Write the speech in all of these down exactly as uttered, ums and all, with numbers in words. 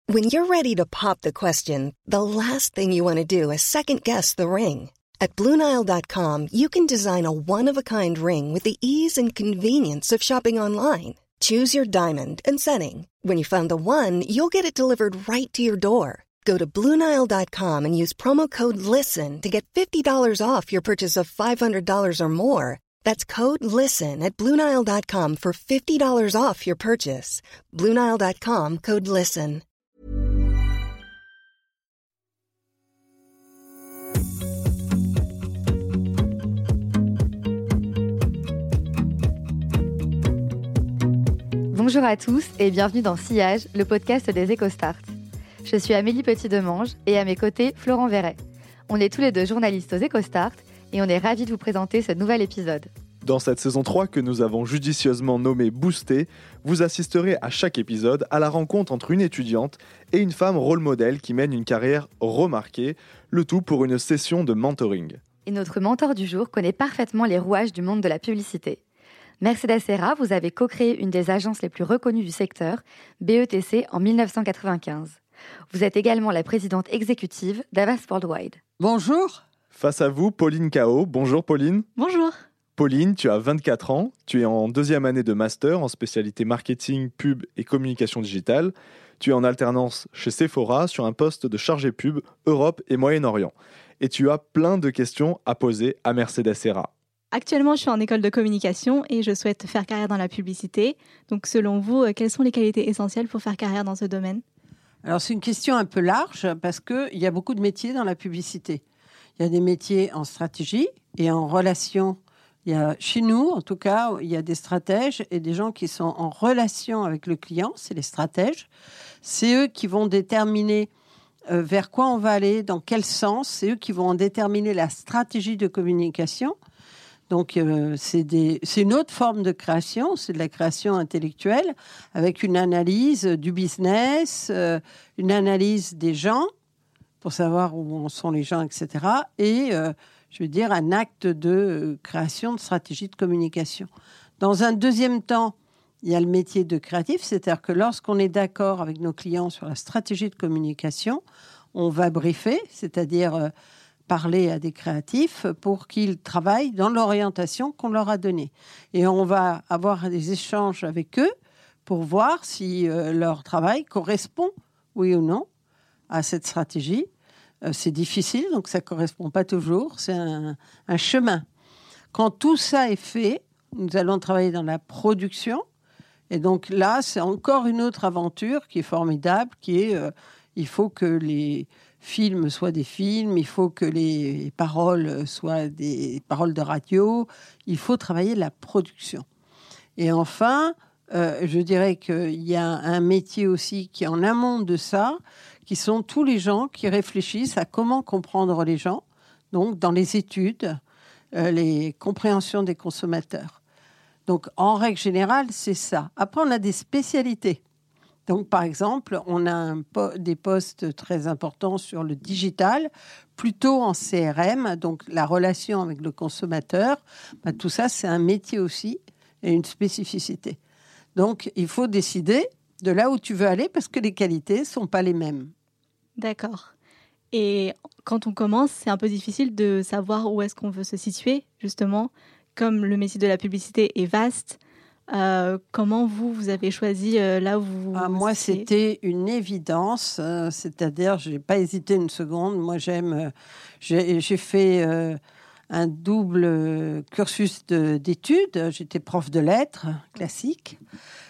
When you're ready to pop the question, the last thing you want to do is second-guess the ring. At Blue Nile dot com, you can design a one-of-a-kind ring with the ease and convenience of shopping online. Choose your diamond and setting. When you find the one, you'll get it delivered right to your door. Go to Blue Nile dot com and use promo code LISTEN to get fifty dollars off your purchase of five hundred dollars or more. That's code LISTEN at Blue Nile dot com for fifty dollars off your purchase. Blue Nile dot com, code LISTEN. Bonjour à tous et bienvenue dans Sillage, le podcast des EcoStart. Je suis Amélie Petit-Demange et à mes côtés, Florent Verret. On est tous les deux journalistes aux EcoStart et on est ravis de vous présenter ce nouvel épisode. Dans cette saison trois que nous avons judicieusement nommée Booster, vous assisterez à chaque épisode à la rencontre entre une étudiante et une femme rôle modèle qui mène une carrière remarquée, le tout pour une session de mentoring. Et notre mentor du jour connaît parfaitement les rouages du monde de la publicité. Mercedes Serra, vous avez co-créé une des agences les plus reconnues du secteur, B E T C, en dix-neuf cent quatre-vingt-quinze. Vous êtes également la présidente exécutive d'Avast Worldwide. Bonjour. Face à vous, Pauline Cao. Bonjour Pauline. Bonjour. Pauline, tu as vingt-quatre ans, tu es en deuxième année de master en spécialité marketing, pub et communication digitale. Tu es en alternance chez Sephora sur un poste de chargé pub Europe et Moyen-Orient. Et tu as plein de questions à poser à Mercedes Serra. Actuellement, je suis en école de communication et je souhaite faire carrière dans la publicité. Donc, selon vous, quelles sont les qualités essentielles pour faire carrière dans ce domaine ? Alors, c'est une question un peu large parce qu'il y a beaucoup de métiers dans la publicité. Il y a des métiers en stratégie et en relation. Il y a, chez nous, en tout cas, il y a des stratèges et des gens qui sont en relation avec le client. C'est les stratèges. C'est eux qui vont déterminer euh, vers quoi on va aller, dans quel sens. C'est eux qui vont déterminer la stratégie de communication. Donc, euh, c'est, des, c'est une autre forme de création, c'est de la création intellectuelle avec une analyse du business, euh, une analyse des gens pour savoir où en sont les gens, et cetera. Et, euh, je veux dire, un acte de création de stratégie de communication. Dans un deuxième temps, il y a le métier de créatif, c'est-à-dire que lorsqu'on est d'accord avec nos clients sur la stratégie de communication, on va briefer, c'est-à-dire... Euh, parler à des créatifs pour qu'ils travaillent dans l'orientation qu'on leur a donnée. Et on va avoir des échanges avec eux pour voir si euh, leur travail correspond, oui ou non, à cette stratégie. Euh, c'est difficile, donc ça ne correspond pas toujours. C'est un, un chemin. Quand tout ça est fait, nous allons travailler dans la production. Et donc là, c'est encore une autre aventure qui est formidable, qui est, euh, il faut que les... films soient des films, il faut que les paroles soient des paroles de radio, il faut travailler la production. Et enfin, euh, je dirais qu'il y a un métier aussi qui est en amont de ça, qui sont tous les gens qui réfléchissent à comment comprendre les gens, donc dans les études, euh, les compréhensions des consommateurs. Donc en règle générale, c'est ça. Après, on a des spécialités. Donc, par exemple, on a un po- des postes très importants sur le digital, plutôt en C R M, donc la relation avec le consommateur. Bah, tout ça, c'est un métier aussi et une spécificité. Donc, il faut décider de là où tu veux aller parce que les qualités ne sont pas les mêmes. D'accord. Et quand on commence, c'est un peu difficile de savoir où est-ce qu'on veut se situer, justement. Comme le métier de la publicité est vaste, Euh, comment vous, vous avez choisi euh, là où vous... Ah, moi, c'était une évidence. Euh, c'est-à-dire, je n'ai pas hésité une seconde. Moi, j'aime... Euh, j'ai, j'ai fait euh, un double cursus de, d'études. J'étais prof de lettres, classique.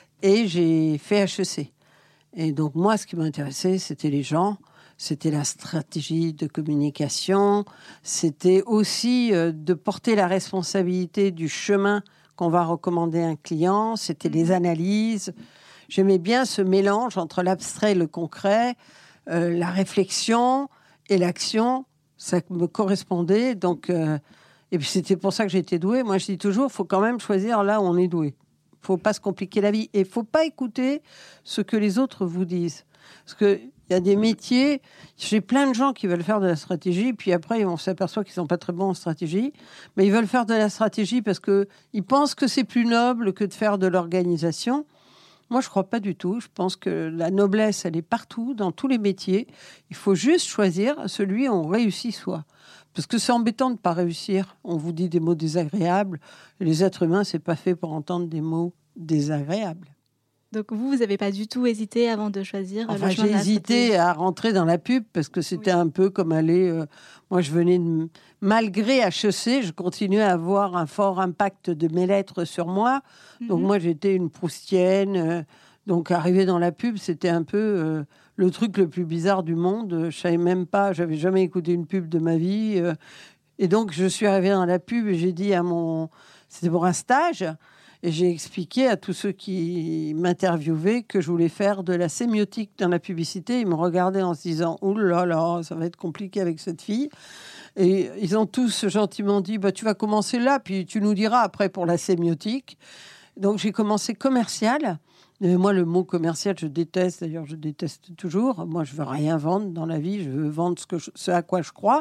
Et j'ai fait H E C. Et donc, moi, ce qui m'intéressait, c'était les gens. C'était la stratégie de communication. C'était aussi euh, de porter la responsabilité du chemin qu'on va recommander à un client, c'était les analyses. J'aimais bien ce mélange entre l'abstrait et le concret, euh, la réflexion et l'action. Ça me correspondait. Donc, euh, et puis c'était pour ça que j'ai été douée. Moi, je dis toujours, il faut quand même choisir là où on est doué. Il ne faut pas se compliquer la vie. Et il ne faut pas écouter ce que les autres vous disent. Parce que il y a des métiers, j'ai plein de gens qui veulent faire de la stratégie, puis après, on s'aperçoit qu'ils ne sont pas très bons en stratégie, mais ils veulent faire de la stratégie parce qu'ils pensent que c'est plus noble que de faire de l'organisation. Moi, je ne crois pas du tout. Je pense que la noblesse, elle est partout, dans tous les métiers. Il faut juste choisir celui où on réussit soi. Parce que c'est embêtant de ne pas réussir. On vous dit des mots désagréables. Et les êtres humains, ce n'est pas fait pour entendre des mots désagréables. Donc vous, vous n'avez pas du tout hésité avant de choisir enfin, le chemin de la j'ai hésité stratégie. à rentrer dans la pub parce que c'était Oui. un peu comme aller... Euh, moi, je venais de... Malgré H E C, je continuais à avoir un fort impact de mes lettres sur moi. Donc Mhm. moi, j'étais une proustienne. Euh, donc arriver dans la pub, c'était un peu euh, le truc le plus bizarre du monde. Je savais même pas, j'avais jamais écouté une pub de ma vie. Euh, et donc, je suis arrivée dans la pub et j'ai dit à mon... C'était pour un stage. Et j'ai expliqué à tous ceux qui m'interviewaient que je voulais faire de la sémiotique dans la publicité. Ils me regardaient en se disant « Ouh là là, ça va être compliqué avec cette fille ». Et ils ont tous gentiment dit bah, « Tu vas commencer là, puis tu nous diras après pour la sémiotique ». Donc j'ai commencé commercial. Et moi, le mot commercial, je déteste. D'ailleurs, je déteste toujours. Moi, je veux rien vendre dans la vie. Je veux vendre ce, que je, ce à quoi je crois.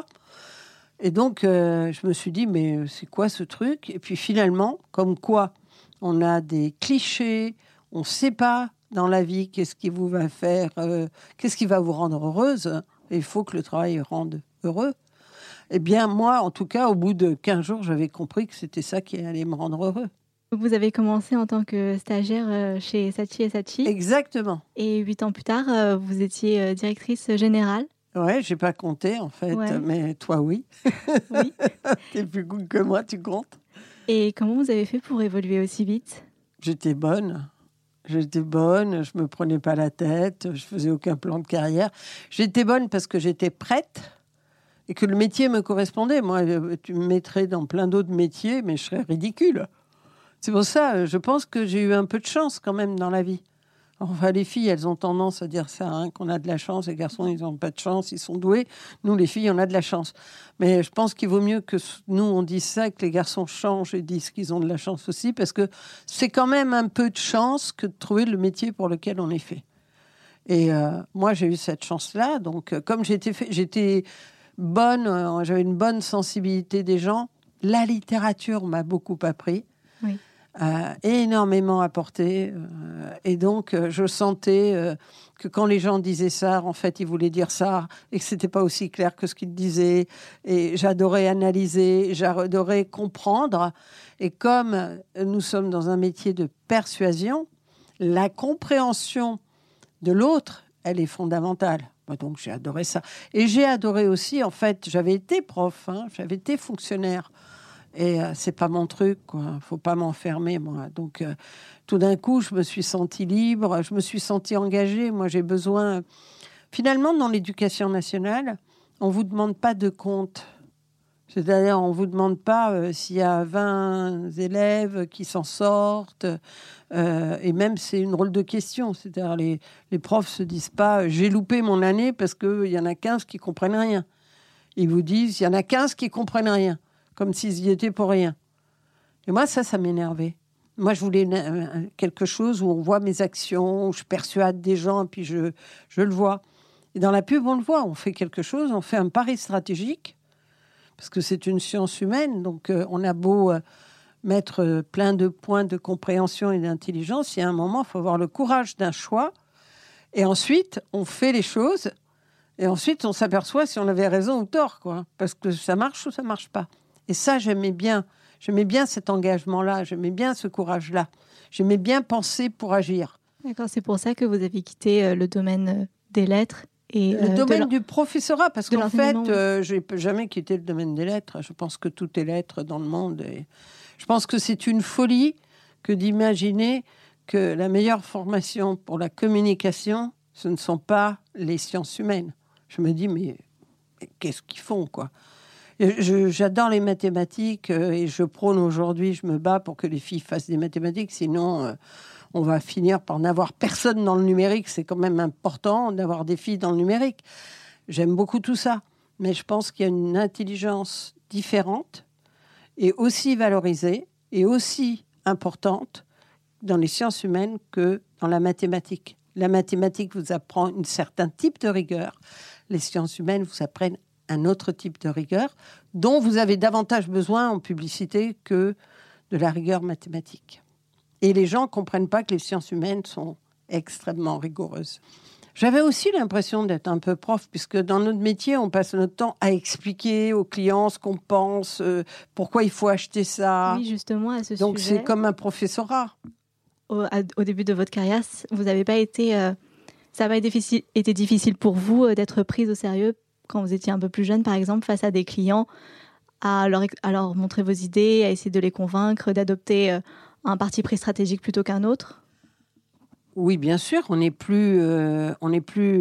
Et donc, euh, je me suis dit « Mais c'est quoi ce truc ?» Et puis finalement, comme quoi... On a des clichés, on ne sait pas dans la vie qu'est-ce qui vous va faire, euh, qu'est-ce qui va vous rendre heureuse. Et il faut que le travail rende heureux. Eh bien, moi, en tout cas, au bout de quinze jours, j'avais compris que c'était ça qui allait me rendre heureux. Vous avez commencé en tant que stagiaire chez Saatchi et Saatchi. Exactement. Et huit ans plus tard, vous étiez directrice générale. Ouais, j'ai pas compté, en fait, Ouais. mais toi, oui. Oui. T'es plus cool que moi, tu comptes. Et comment vous avez fait pour évoluer aussi vite ? J'étais bonne. J'étais bonne, je me prenais pas la tête, je faisais aucun plan de carrière. J'étais bonne parce que j'étais prête et que le métier me correspondait. Moi, tu me mettrais dans plein d'autres métiers, mais je serais ridicule. C'est pour ça, je pense que j'ai eu un peu de chance quand même dans la vie. Enfin, les filles, elles ont tendance à dire ça, hein, qu'on a de la chance. Les garçons, ils n'ont pas de chance, ils sont doués. Nous, les filles, on a de la chance. Mais je pense qu'il vaut mieux que nous, on dise ça, que les garçons changent et disent qu'ils ont de la chance aussi, parce que c'est quand même un peu de chance que de trouver le métier pour lequel on est fait. Et euh, moi, j'ai eu cette chance-là. Donc, euh, comme j'étais, fait, j'étais bonne, euh, j'avais une bonne sensibilité des gens, la littérature m'a beaucoup appris. Oui. Euh, énormément apporté. Euh, et donc, euh, je sentais euh, que quand les gens disaient ça, en fait, ils voulaient dire ça et que c'était pas aussi clair que ce qu'ils disaient. Et j'adorais analyser, j'adorais comprendre. Et comme nous sommes dans un métier de persuasion, la compréhension de l'autre, elle est fondamentale. Donc, j'ai adoré ça. Et j'ai adoré aussi, en fait, j'avais été prof, hein, j'avais été fonctionnaire. Et euh, c'est pas mon truc, quoi. Faut pas m'enfermer, moi. Donc, euh, tout d'un coup, je me suis sentie libre, je me suis sentie engagée. Moi, j'ai besoin... Finalement, dans l'éducation nationale, on vous demande pas de compte. C'est-à-dire, on vous demande pas euh, s'il y a vingt élèves qui s'en sortent. Euh, et même, c'est une drôle de question. C'est-à-dire, les, les profs se disent pas « j'ai loupé mon année parce qu'il y en a quinze qui comprennent rien ». Ils vous disent « il y en a quinze qui comprennent rien ». Comme s'ils y étaient pour rien. Et moi, ça, ça m'énervait. Moi, je voulais une, quelque chose où on voit mes actions, où je persuade des gens, puis je, je le vois. Et dans la pub, on le voit. On fait quelque chose, on fait un pari stratégique, parce que c'est une science humaine. Donc, euh, on a beau euh, mettre euh, plein de points de compréhension et d'intelligence, il y a un moment, il faut avoir le courage d'un choix. Et ensuite, on fait les choses. Et ensuite, on s'aperçoit si on avait raison ou tort, quoi. Parce que ça marche ou ça marche pas. Et ça, j'aimais bien. J'aimais bien cet engagement-là. J'aimais bien ce courage-là. J'aimais bien penser pour agir. D'accord, c'est pour ça que vous avez quitté euh, le domaine euh, des lettres et Le euh, domaine de du professorat, parce de qu'en fait, l'enseignement, oui. euh, je n'ai jamais quitté le domaine des lettres. Je pense que tout est lettres dans le monde. Et je pense que c'est une folie que d'imaginer que la meilleure formation pour la communication, ce ne sont pas les sciences humaines. Je me dis, mais, mais qu'est-ce qu'ils font, quoi ? Je, j'adore les mathématiques euh, et je prône aujourd'hui, je me bats pour que les filles fassent des mathématiques, sinon euh, on va finir par n'avoir personne dans le numérique. C'est quand même important d'avoir des filles dans le numérique. J'aime beaucoup tout ça, mais je pense qu'il y a une intelligence différente et aussi valorisée et aussi importante dans les sciences humaines que dans la mathématique. La mathématique vous apprend un certain type de rigueur. Les sciences humaines vous apprennent un autre type de rigueur dont vous avez davantage besoin en publicité que de la rigueur mathématique. Et les gens ne comprennent pas que les sciences humaines sont extrêmement rigoureuse. J'avais aussi l'impression d'être un peu prof, puisque dans notre métier, on passe notre temps à expliquer aux clients ce qu'on pense, euh, pourquoi il faut acheter ça. Oui, justement, à ce Donc, sujet. c'est comme un professorat. Au, à- au début de votre carrière, vous n'avez pas été, euh, ça n'a pas été difficile, été difficile pour vous euh, d'être prise au sérieux quand vous étiez un peu plus jeune, par exemple, face à des clients, à leur, à leur montrer vos idées, à essayer de les convaincre d'adopter euh, un parti pris stratégique plutôt qu'un autre? Oui, bien sûr, on est plus, euh, on est plus,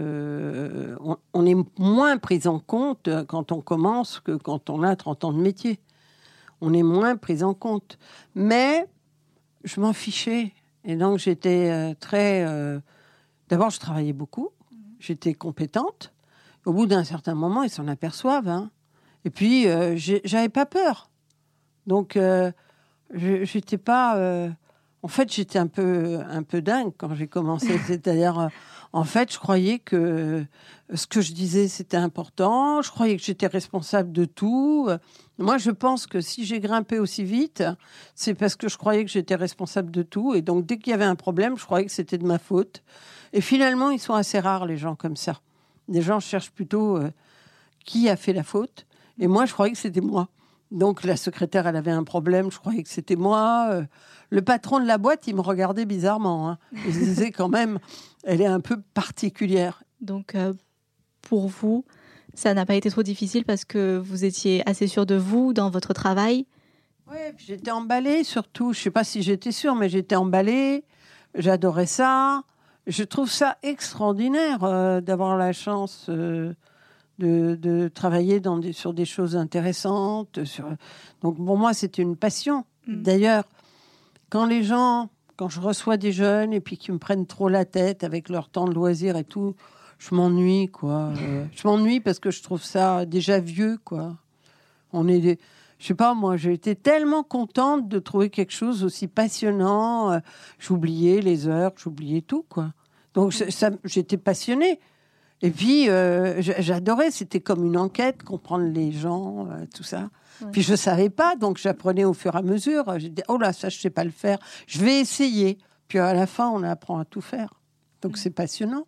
euh, on, on est moins pris en compte quand on commence que quand on a trente ans de métier. On est moins pris en compte. Mais je m'en fichais. Et donc, j'étais euh, très... euh, D'abord, je travaillais beaucoup. J'étais compétente. Au bout d'un certain moment, ils s'en aperçoivent. Hein. Et puis, euh, j'ai- j'avais pas peur. Donc, euh, je j'étais pas... euh, En fait, j'étais un peu, un peu dingue quand j'ai commencé. C'est-à-dire, euh, en fait, je croyais que ce que je disais, c'était important. Je croyais que j'étais responsable de tout. Moi, je pense que si j'ai grimpé aussi vite, c'est parce que je croyais que j'étais responsable de tout. Et donc, dès qu'il y avait un problème, je croyais que c'était de ma faute. Et finalement, ils sont assez rares, les gens comme ça. Les gens cherchent plutôt euh, qui a fait la faute. Et moi, je croyais que c'était moi. Donc, la secrétaire, elle avait un problème. Je croyais que c'était moi. Euh, Le patron de la boîte, il me regardait bizarrement. Hein. Il se disait quand même, elle est un peu particulière. Donc, euh, pour vous, ça n'a pas été trop difficile parce que vous étiez assez sûr de vous dans votre travail. Oui, j'étais emballée surtout. Je ne sais pas si j'étais sûre, mais j'étais emballée. J'adorais ça. Je trouve ça extraordinaire euh, d'avoir la chance euh, de, de travailler dans des, sur des choses intéressantes. Sur... Donc, pour moi, c'était une passion. Mmh. D'ailleurs, quand les gens, quand je reçois des jeunes et puis qu'ils me prennent trop la tête avec leur temps de loisir et tout, je m'ennuie, quoi. Euh, je m'ennuie parce que je trouve ça déjà vieux, quoi. On est des... Je sais pas, moi, j'ai été tellement contente de trouver quelque chose aussi passionnant. Euh, j'oubliais les heures, j'oubliais tout, quoi. Donc, ça, j'étais passionnée. Et puis, euh, j'adorais. C'était comme une enquête, comprendre les gens, euh, tout ça. Ouais. Puis, je savais pas, donc j'apprenais au fur et à mesure. J'ai dit, oh là, ça, je sais pas le faire. Je vais essayer. Puis, à la fin, on apprend à tout faire. Donc, c'est passionnant.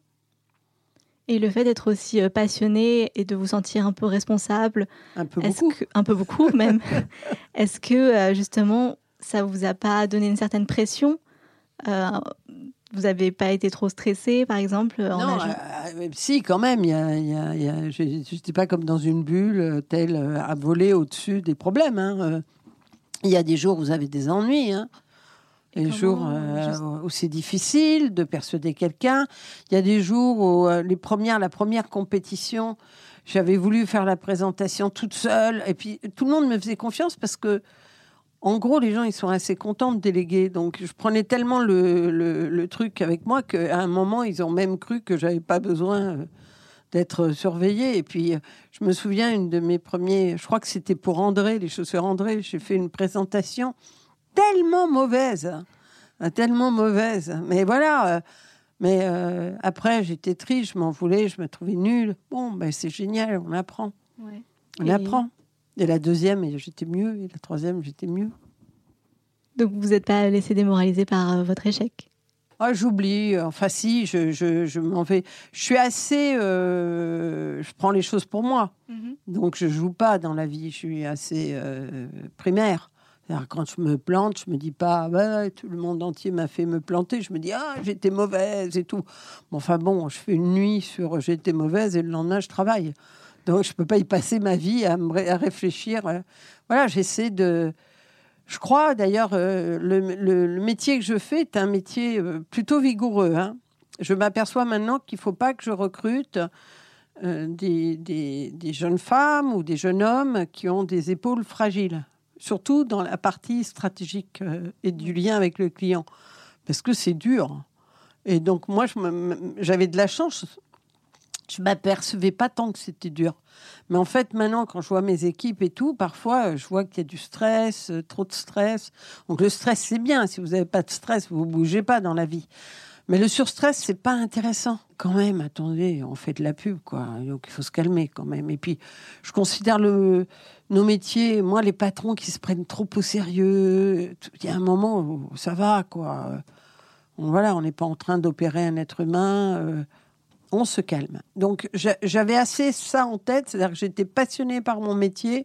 Et le fait d'être aussi passionné et de vous sentir un peu responsable, un peu beaucoup, que, un peu beaucoup même, est-ce que justement ça vous a pas donné une certaine pression? euh, Vous n'avez pas été trop stressé, par exemple, en Non, agent? euh, si, quand même. Y a, y a, y a, je n'étais pas comme dans une bulle, telle à voler au-dessus des problèmes. Hein. Il y a des jours où vous avez des ennuis. Hein. Il y a des jours euh, juste... où c'est difficile de persuader quelqu'un. Il y a des jours où euh, les premières, la première compétition, j'avais voulu faire la présentation toute seule. Et puis, tout le monde me faisait confiance parce que, en gros, les gens, ils sont assez contents de déléguer. Donc, je prenais tellement le, le, le truc avec moi qu'à un moment, ils ont même cru que j'avais pas besoin d'être surveillée. Et puis, je me souviens, une de mes premiers... Je crois que c'était pour André, les chaussures André. J'ai fait une présentation tellement mauvaise. Tellement mauvaise. Mais voilà... Euh, mais euh, après, j'étais triste, je m'en voulais, je me trouvais nulle. Bon, ben, c'est génial, on apprend. Ouais. On et... apprend. Et la deuxième, j'étais mieux. Et la troisième, j'étais mieux. Donc, vous n'êtes pas laissé démoraliser par euh, votre échec? Ah, j'oublie. Enfin, si, je, je, je m'en vais. Je suis assez... Euh, je prends les choses pour moi. Mm-hmm. Donc, je ne joue pas dans la vie. Je suis assez euh, primaire. C'est-à-dire, quand je me plante, je ne me dis pas bah, « tout le monde entier m'a fait me planter ». Je me dis « ah, j'étais mauvaise et tout ». Bon, enfin bon, je fais une nuit sur « j'étais mauvaise » et le lendemain, je travaille. Donc, je ne peux pas y passer ma vie à, me ré- à réfléchir. Voilà, j'essaie de... Je crois, d'ailleurs, euh, le, le, le métier que je fais est un métier euh, plutôt vigoureux. Hein. Je m'aperçois maintenant qu'il ne faut pas que je recrute euh, des, des, des jeunes femmes ou des jeunes hommes qui ont des épaules fragiles. Surtout dans la partie stratégique euh, et du lien avec le client. Parce que c'est dur. Et donc, moi, je me, j'avais de la chance. Je ne m'apercevais pas tant que c'était dur. Mais en fait, maintenant, quand je vois mes équipes et tout, parfois, je vois qu'il y a du stress, euh, trop de stress. Donc, le stress, c'est bien. Si vous n'avez pas de stress, vous ne bougez pas dans la vie. Mais le surstress, c'est pas intéressant. Quand même, attendez, on fait de la pub, quoi. Donc, il faut se calmer quand même. Et puis, je considère le, nos métiers, moi, les patrons qui se prennent trop au sérieux, il y a un moment où ça va, quoi. Voilà, on n'est pas en train d'opérer un être humain. Euh, on se calme. Donc, j'avais assez ça en tête. C'est-à-dire que j'étais passionnée par mon métier,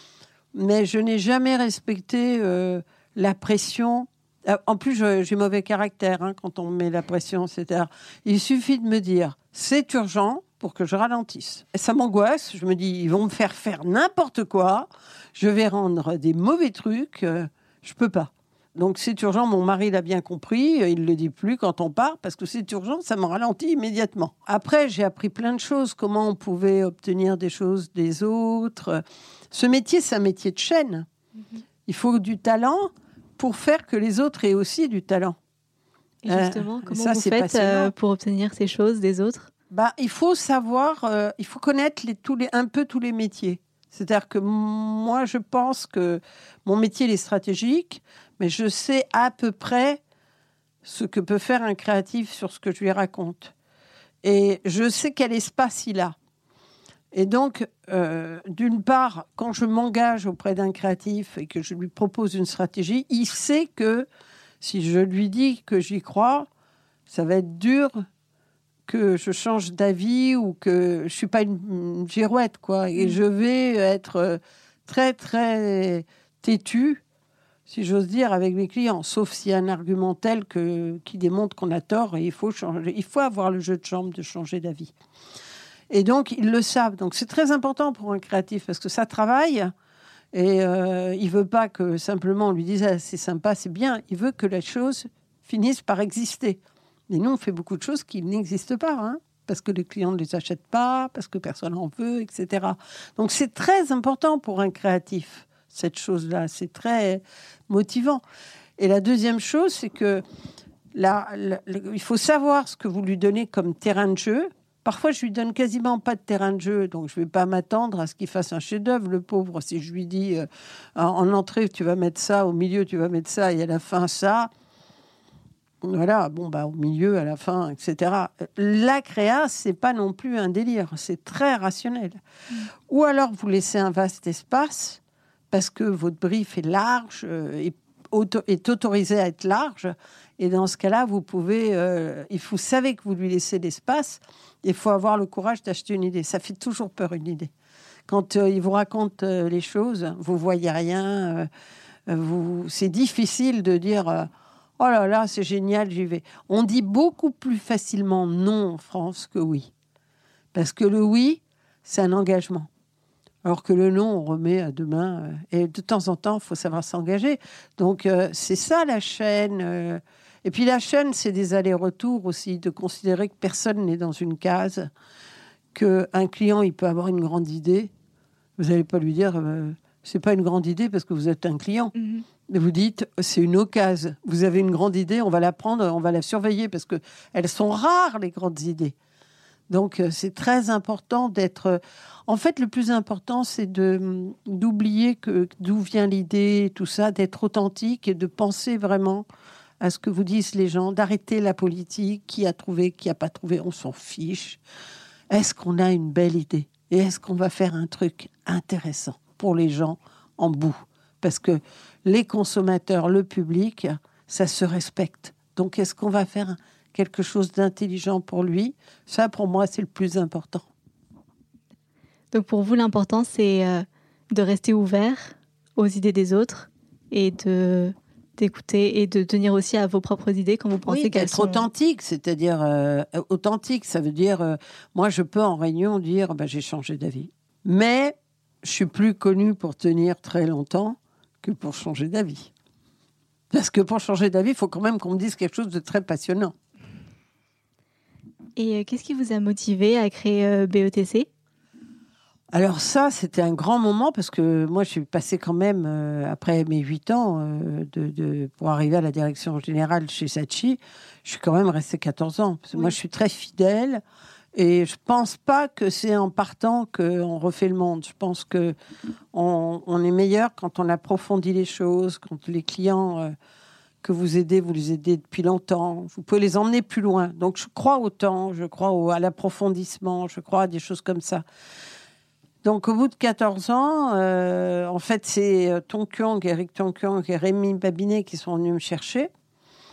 mais je n'ai jamais respecté euh, la pression. En plus, je, j'ai mauvais caractère hein, quand on met la pression. C'est-à-dire, il suffit de me dire, c'est urgent pour que je ralentisse. Et ça m'angoisse. Je me dis, ils vont me faire faire n'importe quoi. Je vais rendre des mauvais trucs. Euh, je peux pas. Donc, c'est urgent. Mon mari l'a bien compris. Il ne le dit plus quand on part parce que c'est urgent. Ça me ralentit immédiatement. Après, j'ai appris plein de choses. Comment on pouvait obtenir des choses des autres. Ce métier, c'est un métier de chaîne. Mm-hmm. Il faut du talent pour faire que les autres aient aussi du talent. Et justement, euh, comment ça, vous faites euh, pour obtenir ces choses des autres ? Bah, il faut savoir, euh, il faut connaître les, tous les, un peu tous les métiers. C'est-à-dire que moi, je pense que mon métier, il est stratégique, mais je sais à peu près ce que peut faire un créatif sur ce que je lui raconte. Et je sais quel espace il a. Et donc, euh, d'une part, quand je m'engage auprès d'un créatif et que je lui propose une stratégie, il sait que si je lui dis que j'y crois, ça va être dur que je change d'avis ou que je ne suis pas une, une girouette, quoi. Et mmh. je vais être très, très têtue, si j'ose dire, avec mes clients, sauf s'il y a un argument tel que, qui démontre qu'on a tort et il faut changer. Il faut avoir le jeu de chambre de changer d'avis. Et donc, ils le savent. Donc, c'est très important pour un créatif parce que ça travaille et euh, il ne veut pas que simplement on lui dise ah, « c'est sympa, c'est bien ». Il veut que la chose finisse par exister. Et nous, on fait beaucoup de choses qui n'existent pas, hein, parce que les clients ne les achètent pas, parce que personne n'en veut, et cetera. Donc, c'est très important pour un créatif, cette chose-là. C'est très motivant. Et la deuxième chose, c'est que là, là, il faut savoir ce que vous lui donnez comme terrain de jeu. Parfois, je lui donne quasiment pas de terrain de jeu, donc je vais pas m'attendre à ce qu'il fasse un chef-d'œuvre, le pauvre. Si je lui dis euh, en entrée, tu vas mettre ça, au milieu, tu vas mettre ça, et à la fin, ça. Voilà, bon, bah, au milieu, à la fin, et cetera. La créa, c'est pas non plus un délire, c'est très rationnel. Mmh. Ou alors, vous laissez un vaste espace, parce que votre brief est large, euh, et auto- est autorisé à être large, et dans ce cas-là, vous pouvez... Euh, il faut, vous savez que vous lui laissez l'espace. Il faut avoir le courage d'acheter une idée. Ça fait toujours peur, une idée. Quand euh, il vous raconte euh, les choses, vous voyez rien. Euh, vous, c'est difficile de dire euh, « Oh là là, c'est génial, j'y vais ». On dit beaucoup plus facilement non en France que oui. Parce que le oui, c'est un engagement. Alors que le non, on remet à demain. Euh, et de temps en temps, il faut savoir s'engager. Donc, euh, c'est ça la chaîne. Euh, Et puis la chaîne, c'est des allers-retours aussi, de considérer que personne n'est dans une case, qu'un client, il peut avoir une grande idée. Vous n'allez pas lui dire, euh, c'est pas une grande idée parce que vous êtes un client. Mm-hmm. Mais vous dites, c'est une occasion. Vous avez une grande idée, on va la prendre, on va la surveiller parce qu'elles sont rares, les grandes idées. Donc, c'est très important d'être... En fait, le plus important, c'est de, d'oublier que, d'où vient l'idée, tout ça, d'être authentique et de penser vraiment... à ce que vous disent les gens, d'arrêter la politique, qui a trouvé, qui n'a pas trouvé, on s'en fiche. Est-ce qu'on a une belle idée ? Et est-ce qu'on va faire un truc intéressant pour les gens en bout ? Parce que les consommateurs, le public, ça se respecte. Donc, est-ce qu'on va faire quelque chose d'intelligent pour lui ? Ça, pour moi, c'est le plus important. Donc, pour vous, l'important, c'est euh, de rester ouvert aux idées des autres et de... d'écouter et de tenir aussi à vos propres idées quand vous pensez oui, qu'elles d'être sont... authentique, c'est-à-dire euh, authentique, ça veut dire euh, moi je peux en réunion dire bah, j'ai changé d'avis, mais je suis plus connue pour tenir très longtemps que pour changer d'avis, parce que pour changer d'avis il faut quand même qu'on me dise quelque chose de très passionnant. Et euh, qu'est-ce qui vous a motivé à créer euh, B E T C ? Alors ça, c'était un grand moment parce que moi, je suis passée quand même, euh, après mes huit ans, euh, de, de, pour arriver à la direction générale chez Saatchi, je suis quand même restée quatorze ans. Parce que oui. Moi, je suis très fidèle et je pense pas que c'est en partant qu'on refait le monde. Je pense qu'on on est meilleur quand on approfondit les choses, quand les clients euh, que vous aidez, vous les aidez depuis longtemps. Vous pouvez les emmener plus loin. Donc, je crois au temps, je crois au, à l'approfondissement, je crois à des choses comme ça. Donc, au bout de quatorze ans, euh, en fait, c'est Tonkyong, Eric Tonkyong et Rémi Babinet qui sont venus me chercher.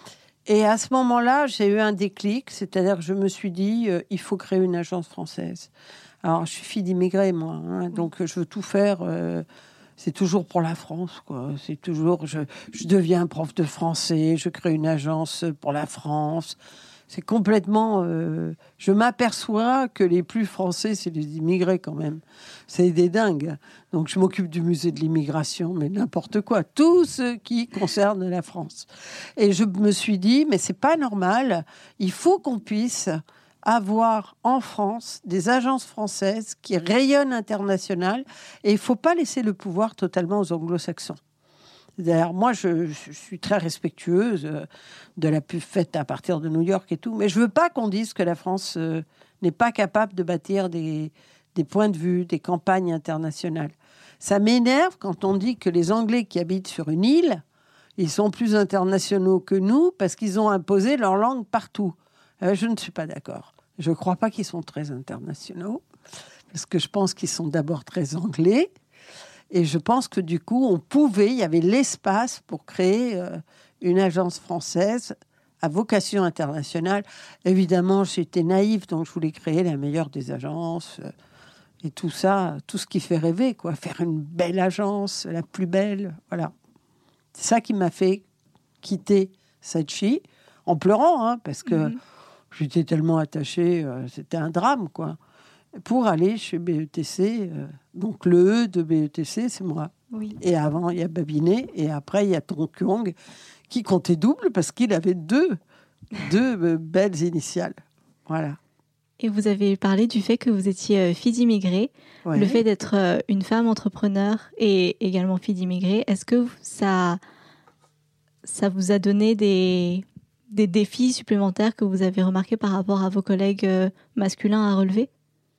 Et à ce moment-là, j'ai eu un déclic, c'est-à-dire que je me suis dit, euh, il faut créer une agence française. Alors, je suis fille d'immigrés, moi, hein, donc je veux tout faire. Euh, c'est toujours pour la France, quoi. C'est toujours, je, je deviens prof de français, je crée une agence pour la France. C'est complètement... Euh, je m'aperçois que les plus français, c'est les immigrés quand même. C'est des dingues. Donc, je m'occupe du musée de l'immigration, mais n'importe quoi. Tout ce qui concerne la France. Et je me suis dit, mais c'est pas normal. Il faut qu'on puisse avoir en France des agences françaises qui rayonnent international. Et il ne faut pas laisser le pouvoir totalement aux anglo-saxons. D'ailleurs, moi, je, je suis très respectueuse de la pub faite à partir de New York et tout, mais je veux pas qu'on dise que la France euh, n'est pas capable de bâtir des, des points de vue, des campagnes internationales. Ça m'énerve quand on dit que les Anglais qui habitent sur une île, ils sont plus internationaux que nous parce qu'ils ont imposé leur langue partout. Euh, je ne suis pas d'accord. Je ne crois pas qu'ils sont très internationaux, parce que je pense qu'ils sont d'abord très anglais. Et je pense que du coup, on pouvait, il y avait l'espace pour créer euh, une agence française à vocation internationale. Évidemment, j'étais naïve, donc je voulais créer la meilleure des agences euh, et tout ça, tout ce qui fait rêver, quoi. Faire une belle agence, la plus belle, voilà. C'est ça qui m'a fait quitter Saatchi, en pleurant, hein, parce que mmh. j'étais tellement attachée, euh, c'était un drame, quoi. Pour aller chez B E T C. Euh, donc, le E de B E T C, c'est moi. Oui. Et avant, il y a Babinet. Et après, il y a Tung Kyung, qui comptait double parce qu'il avait deux, deux euh, belles initiales. Voilà. Et vous avez parlé du fait que vous étiez euh, fille d'immigrés. Ouais. Le fait d'être euh, une femme entrepreneur et également fille d'immigrés, est-ce que ça, ça vous a donné des, des défis supplémentaires que vous avez remarqués par rapport à vos collègues euh, masculins à relever ?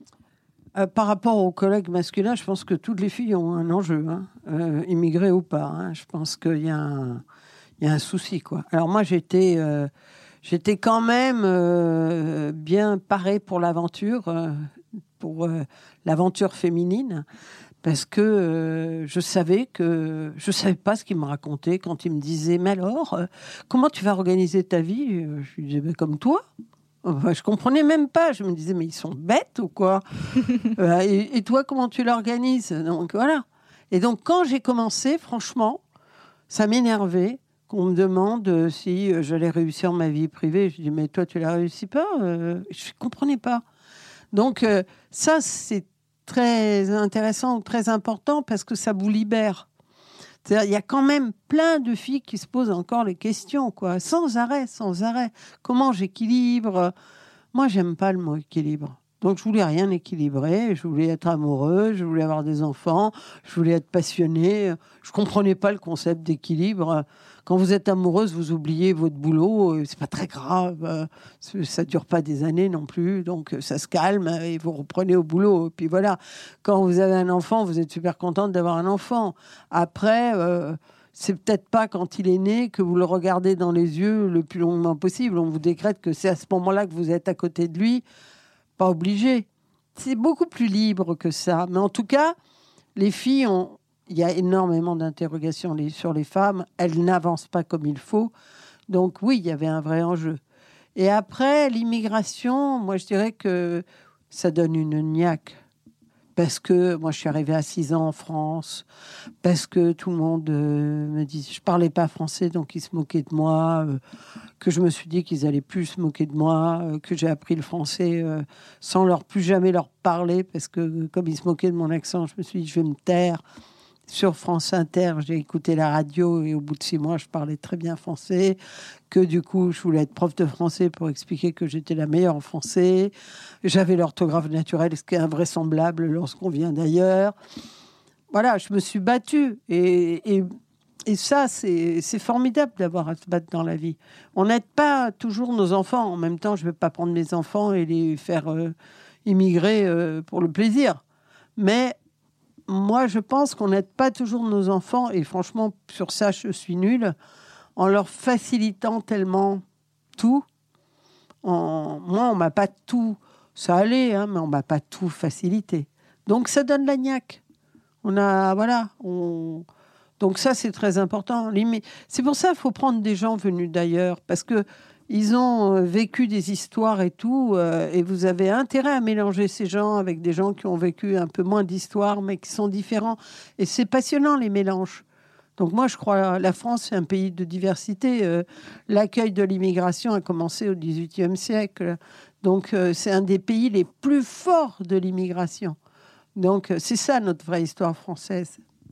Euh, par rapport aux collègues masculins, je pense que toutes les filles ont un enjeu, hein, euh, immigrées ou pas. Hein. Je pense qu'il y a un, il y a un souci, quoi. Alors moi, j'étais, euh, j'étais quand même euh, bien parée pour l'aventure, euh, pour euh, l'aventure féminine, parce que euh, je savais que je savais pas ce qu'ils me racontaient quand ils me disaient, mais alors, euh, comment tu vas organiser ta vie ? Je lui disais, ben, comme toi. Enfin, je comprenais même pas. Je me disais, mais ils sont bêtes ou quoi ? euh, et, et toi, comment tu l'organises ? Donc voilà. Et donc, quand j'ai commencé, franchement, ça m'énervait qu'on me demande si euh, j'allais réussir ma vie privée. Je dis, mais toi, tu la réussis pas ? euh, Je comprenais pas. Donc, euh, ça, c'est très intéressant, très important parce que ça vous libère. C'est-à-dire, il y a quand même plein de filles qui se posent encore les questions, quoi, sans arrêt, sans arrêt. Comment j'équilibre ? Moi, j'aime pas le mot équilibre. Donc, je voulais rien équilibrer. Je voulais être amoureuse, je voulais avoir des enfants, je voulais être passionnée. Je comprenais pas le concept d'équilibre. Quand vous êtes amoureuse, vous oubliez votre boulot. C'est pas très grave. Ça dure pas des années non plus. Donc, ça se calme et vous reprenez au boulot. Et puis voilà. Quand vous avez un enfant, vous êtes super contente d'avoir un enfant. Après, euh, c'est peut-être pas quand il est né que vous le regardez dans les yeux le plus longuement possible. On vous décrète que c'est à ce moment-là que vous êtes à côté de lui. Pas obligé. C'est beaucoup plus libre que ça. Mais en tout cas, les filles ont... Il y a énormément d'interrogations sur les femmes. Elles n'avancent pas comme il faut. Donc oui, il y avait un vrai enjeu. Et après, l'immigration, moi, je dirais que ça donne une niaque. Parce que moi, je suis arrivée à six ans en France. Parce que tout le monde euh, me dit... Je ne parlais pas français, donc ils se moquaient de moi. Euh, que je me suis dit qu'ils allaient plus se moquer de moi. Euh, que j'ai appris le français euh, sans leur plus jamais leur parler. Parce que comme ils se moquaient de mon accent, je me suis dit, je vais me taire. Sur France Inter, j'ai écouté la radio et au bout de six mois, je parlais très bien français, que du coup, je voulais être prof de français pour expliquer que j'étais la meilleure en français. J'avais l'orthographe naturelle, ce qui est invraisemblable lorsqu'on vient d'ailleurs. Voilà, je me suis battue. Et, et, et ça, c'est, c'est formidable d'avoir à se battre dans la vie. On n'aide pas toujours nos enfants. En même temps, je ne vais pas prendre mes enfants et les faire euh, immigrer euh, pour le plaisir. Mais... moi, je pense qu'on n'aide pas toujours nos enfants, et franchement, sur ça, je suis nulle, en leur facilitant tellement tout. En... Moi, on ne m'a pas tout... Ça allait, hein, mais on ne m'a pas tout facilité. Donc, ça donne la niaque. On a... Voilà. On... Donc ça, c'est très important. C'est pour ça qu'il faut prendre des gens venus d'ailleurs, parce qu'ils ont vécu des histoires et tout, euh, et vous avez intérêt à mélanger ces gens avec des gens qui ont vécu un peu moins d'histoire, mais qui sont différents. Et c'est passionnant, les mélanges. Donc moi, je crois que la France, c'est un pays de diversité. Euh, l'accueil de l'immigration a commencé au dix-huitième siècle. Donc euh, c'est un des pays les plus forts de l'immigration. Donc euh, c'est ça notre vraie histoire française.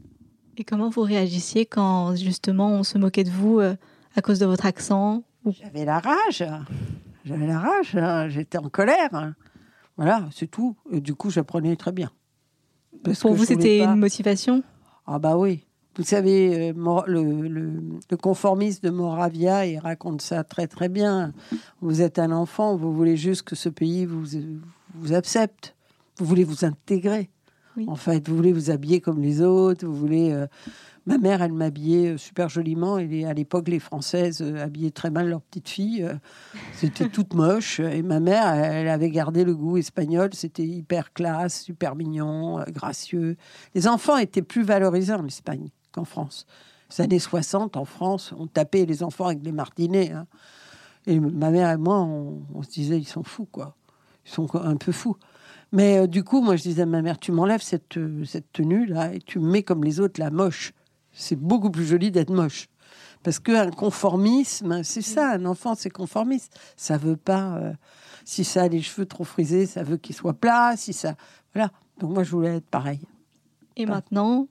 Et comment vous réagissiez quand, justement, on se moquait de vous euh, à cause de votre accent ou... J'avais la rage. J'avais la rage. Hein. J'étais en colère. Hein. Voilà, c'est tout. Et du coup, j'apprenais très bien. Parce Pour vous, c'était pas... une motivation ? Ah bah oui. Vous savez, le, le, le conformiste de Moravia, il raconte ça très très bien. Vous êtes un enfant, vous voulez juste que ce pays vous, vous accepte. Vous voulez vous intégrer. Oui. En fait, vous voulez vous habiller comme les autres. Vous voulez. Euh... Ma mère, elle m'habillait super joliment. Et à l'époque, les Françaises habillaient très mal leurs petites filles. C'était toute moche. Et ma mère, elle avait gardé le goût espagnol. C'était hyper classe, super mignon, gracieux. Les enfants étaient plus valorisés en Espagne qu'en France. Les années soixante, en France, on tapait les enfants avec des martinets. Hein. Et ma mère et moi, on, on se disait, ils sont fous, quoi. Ils sont un peu fous. Mais euh, du coup, moi, je disais à ma mère, tu m'enlèves cette, euh, cette tenue-là et tu me mets comme les autres, la moche. C'est beaucoup plus joli d'être moche. Parce qu'un conformisme, c'est ça, un enfant, c'est conformiste. Ça veut pas... Euh, si ça a les cheveux trop frisés, ça veut qu'il soit plat. Si ça... Voilà. Donc moi, je voulais être pareil. Et voilà. maintenant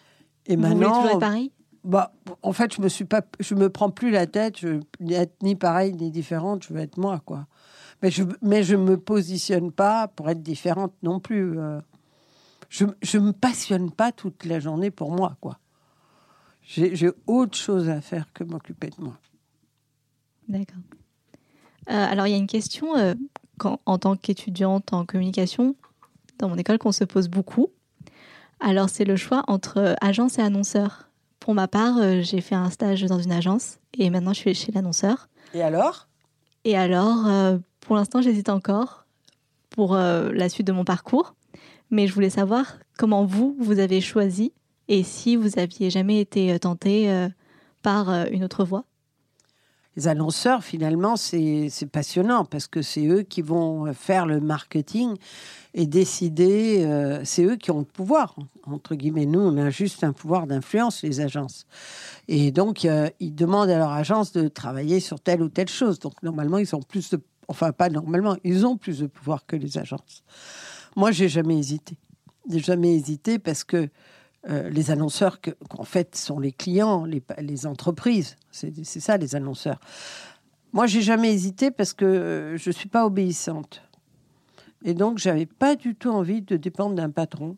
Et vous maintenant, voulez toujours être pareil bah, en fait, je me suis pas... Je me prends plus la tête. Je veux être ni pareil, ni différente. Je veux être moi, quoi. Mais je mais je me positionne pas pour être différente non plus. Euh, je je me passionne pas toute la journée pour moi, quoi. J'ai, j'ai autre chose à faire que m'occuper de moi. D'accord. Euh, alors il y a une question euh, quand, en tant qu'étudiante en communication dans mon école qu'on se pose beaucoup. Alors c'est le choix entre agence et annonceur. Pour ma part, euh, j'ai fait un stage dans une agence et maintenant je suis chez l'annonceur. Et alors ? Et alors, euh, pour l'instant, j'hésite encore pour euh, la suite de mon parcours. Mais je voulais savoir comment vous, vous avez choisi et si vous aviez jamais été tenté euh, par euh, une autre voie. Les annonceurs, finalement, c'est, c'est passionnant parce que c'est eux qui vont faire le marketing et décider. Euh, c'est eux qui ont le pouvoir, entre guillemets. Nous, on a juste un pouvoir d'influence, les agences. Et donc, euh, ils demandent à leur agence de travailler sur telle ou telle chose. Donc, normalement, ils ont plus de... Enfin, pas normalement, ils ont plus de pouvoir que les agences. Moi, j'ai jamais hésité. J'ai jamais hésité parce que euh, les annonceurs, que, qu'en fait, sont les clients, les, les entreprises. C'est, c'est ça, les annonceurs. Moi, j'ai jamais hésité parce que euh, je suis pas obéissante. Et donc, j'avais pas du tout envie de dépendre d'un patron.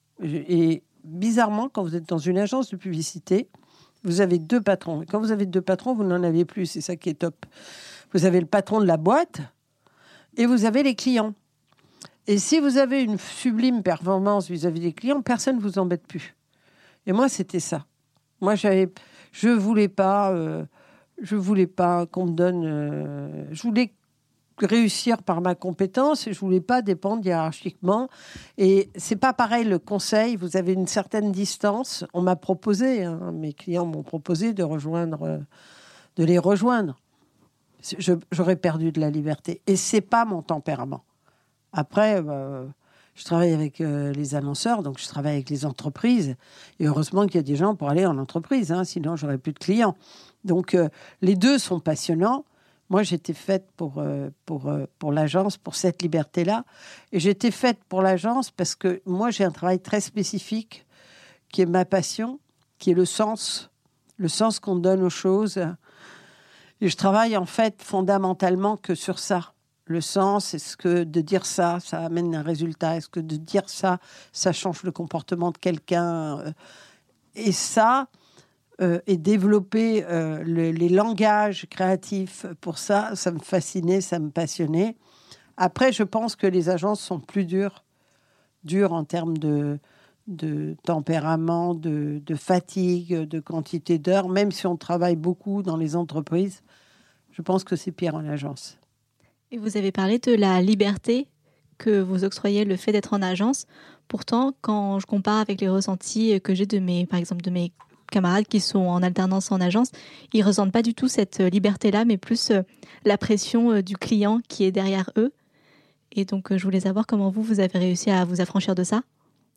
Et bizarrement, quand vous êtes dans une agence de publicité, vous avez deux patrons. Et quand vous avez deux patrons, vous n'en avez plus. C'est ça qui est top. Vous avez le patron de la boîte et vous avez les clients. Et si vous avez une sublime performance vis-à-vis des clients, personne ne vous embête plus. Et moi, c'était ça. Moi, j'avais, je voulais pas, euh, je voulais pas qu'on me donne. Euh, je voulais réussir par ma compétence et je voulais pas dépendre hiérarchiquement. Et c'est pas pareil le conseil. Vous avez une certaine distance. On m'a proposé, hein, mes clients m'ont proposé de rejoindre, euh, de les rejoindre. Je, j'aurais perdu de la liberté. Et c'est pas mon tempérament. Après, euh, je travaille avec euh, les annonceurs, donc je travaille avec les entreprises. Et heureusement qu'il y a des gens pour aller en entreprise, hein, sinon j'aurais plus de clients. Donc euh, les deux sont passionnants. Moi, j'étais faite pour, euh, pour, euh, pour l'agence, pour cette liberté-là. Et j'étais faite pour l'agence parce que moi, j'ai un travail très spécifique qui est ma passion, qui est le sens, le sens qu'on donne aux choses. Et je travaille en fait fondamentalement que sur ça. Le sens, est-ce que de dire ça, ça amène un résultat ? Est-ce que de dire ça, ça change le comportement de quelqu'un ? Et ça, euh, et développer euh, le, les langages créatifs pour ça, ça me fascinait, ça me passionnait. Après, je pense que les agences sont plus dures, dures en termes de, de tempérament, de, de fatigue, de quantité d'heures. Même si on travaille beaucoup dans les entreprises, je pense que c'est pire en agence. Et vous avez parlé de la liberté que vous octroyez le fait d'être en agence. Pourtant, quand je compare avec les ressentis que j'ai de mes, par exemple, de mes camarades qui sont en alternance en agence, ils ressentent pas du tout cette liberté-là, mais plus euh, la pression euh, du client qui est derrière eux. Et donc, euh, je voulais savoir comment vous, vous avez réussi à vous affranchir de ça.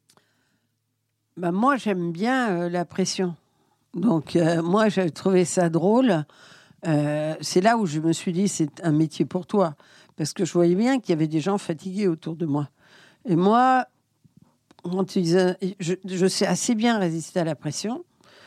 Bah, moi, j'aime bien euh, la pression. Donc, euh, moi, j'ai trouvé ça drôle. Euh, c'est là où je me suis dit, c'est un métier pour toi. Parce que je voyais bien qu'il y avait des gens fatigués autour de moi. Et moi, quand ils, je, je sais assez bien résister à la pression.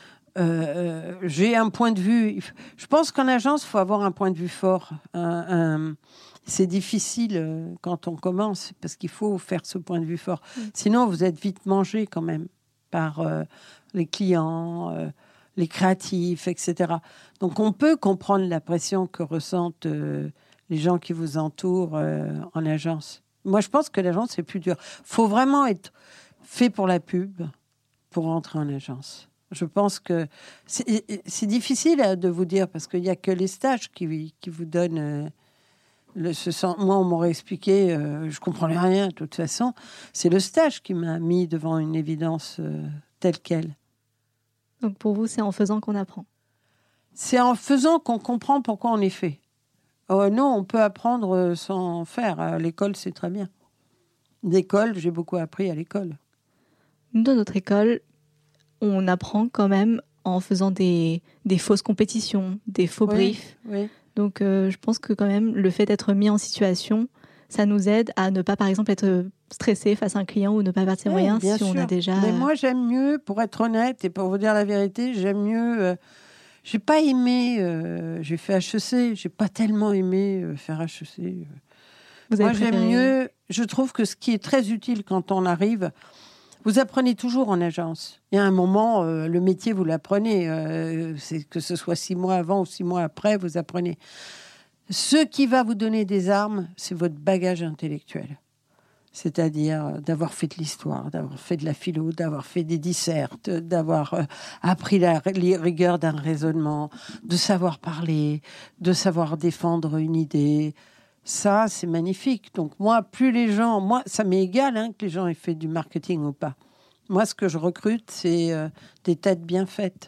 Euh, j'ai un point de vue. Je pense qu'en agence, il faut avoir un point de vue fort. Un, un, c'est difficile euh, quand on commence, parce qu'il faut faire ce point de vue fort. Mmh. Sinon, vous êtes vite mangé quand même par euh, les clients, euh, les créatifs, et cetera. Donc, on peut comprendre la pression que ressentent euh, les gens qui vous entourent euh, en agence. Moi, je pense que l'agence, c'est plus dur. Il faut vraiment être fait pour la pub pour entrer en agence. Je pense que c'est, c'est difficile de vous dire, parce qu'il n'y a que les stages qui, qui vous donnent euh, le, ce sens. Moi, on m'aurait expliqué, euh, je ne comprenais rien de toute façon. C'est le stage qui m'a mis devant une évidence euh, telle qu'elle. Donc pour vous, c'est en faisant qu'on apprend? C'est en faisant qu'on comprend pourquoi on est fait. Oh, non, on peut apprendre sans faire. À l'école, c'est très bien. L'école, j'ai beaucoup appris à l'école. Nous, dans notre école, on apprend quand même en faisant des, des fausses compétitions, des faux oui, briefs. Oui. Donc, euh, je pense que quand même, le fait d'être mis en situation, ça nous aide à ne pas, par exemple, être stressé face à un client ou ne pas perdre ses oui, moyens si sûr. on a déjà... Mais moi, j'aime mieux, pour être honnête et pour vous dire la vérité, j'aime mieux... Euh, j'ai pas aimé... Euh, j'ai fait H E C, j'ai pas tellement aimé euh, faire H E C. Euh. Vous avez moi, préféré... j'aime mieux... Je trouve que ce qui est très utile quand on arrive... Vous apprenez toujours en agence. Il y a un moment, euh, le métier, vous l'apprenez. Euh, c'est que ce soit six mois avant ou six mois après, vous apprenez. Ce qui va vous donner des armes, c'est votre bagage intellectuel. C'est-à-dire d'avoir fait de l'histoire, d'avoir fait de la philo, d'avoir fait des dissertes, d'avoir euh, appris la rigueur d'un raisonnement, de savoir parler, de savoir défendre une idée. Ça, c'est magnifique. Donc moi, plus les gens... Moi, ça m'est égal hein, que les gens aient fait du marketing ou pas. Moi, ce que je recrute, c'est euh, des têtes bien faites.